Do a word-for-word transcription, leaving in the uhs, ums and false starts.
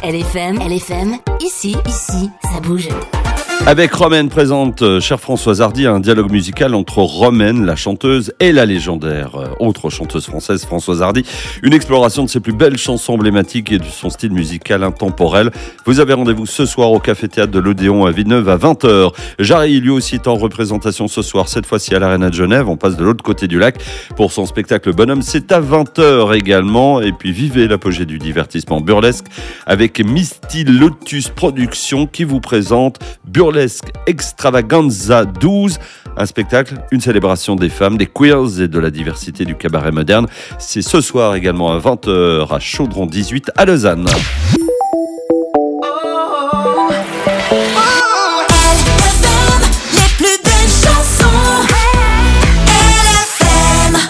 L F M, L F M, ici, ici, ça bouge. Avec Romaine présente, euh, chère Françoise Hardy, un dialogue musical entre Romaine, la chanteuse, et la légendaire euh, autre chanteuse française, Françoise Hardy. Une exploration de ses plus belles chansons emblématiques et de son style musical intemporel. Vous avez rendez-vous ce soir au Café Théâtre de l'Odéon à Villeneuve à vingt heures. Jarry, lui aussi, est en représentation ce soir, cette fois-ci à l'Arena de Genève. On passe de l'autre côté du lac pour son spectacle Bonhomme. C'est à vingt heures également. Et puis vivez l'apogée du divertissement burlesque avec Misty Lotus Productions qui vous présente Burlesque Extravaganza douze, un spectacle, une célébration des femmes, des queers et de la diversité du cabaret moderne. C'est ce soir également à vingt heures à Chaudron dix-huit à Lausanne.